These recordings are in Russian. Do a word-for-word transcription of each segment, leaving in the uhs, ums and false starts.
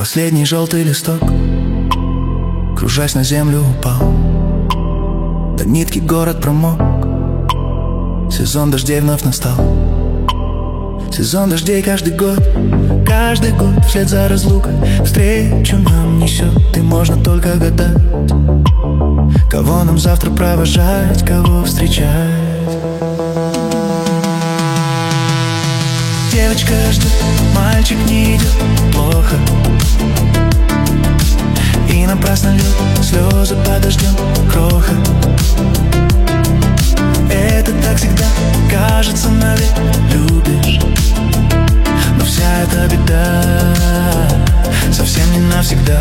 последний желтый листок, кружась на землю, упал. До нитки город промок, сезон дождей вновь настал. Сезон дождей каждый год, каждый год вслед за разлукой встречу нам несет, и можно только гадать, кого нам завтра провожать, кого встречать. Девочка ждет, мальчик не идет, плохо. И напрасно льет слезы под дождем, кроха. Это так всегда кажется навек, любишь, но вся эта беда совсем не навсегда.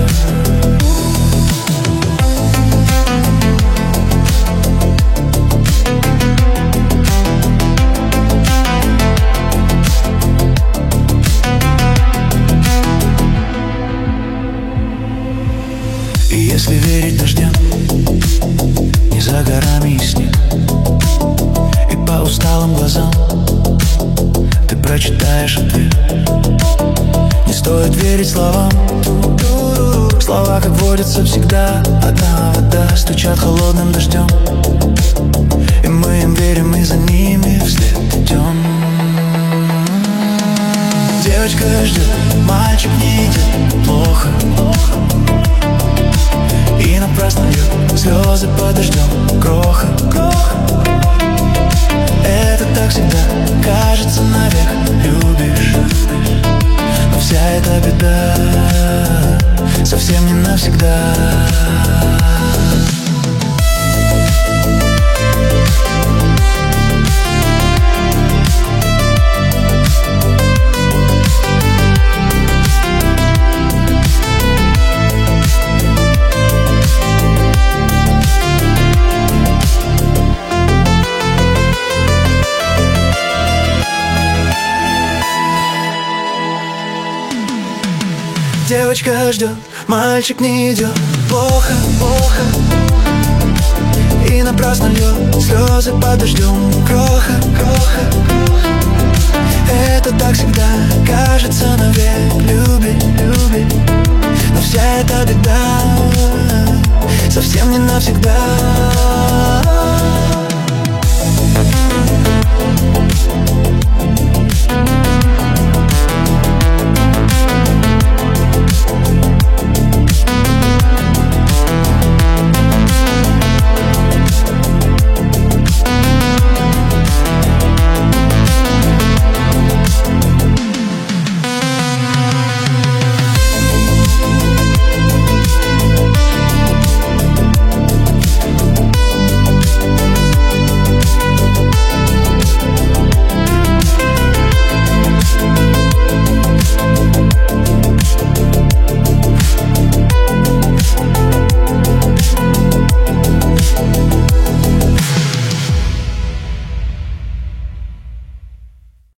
И если верить дождям, не за горами и снег, и по усталым глазам ты прочитаешь ответ. Не стоит верить словам, слова, как водится, всегда одна вода, стучат холодным дождем, и мы им верим, и за ними вслед идем. Девочка ждет, мальчик не идет, плохо. И напрасно льет слезы под дождем, кроха. Это так всегда кажется навек, любишь, но вся эта беда совсем не навсегда. Девочка ждет, мальчик не идет, плохо, плохо. И напрасно льет слезы под дождем, кроха, кроха. Это так всегда кажется навек, любить, любить, но вся эта беда совсем не навсегда.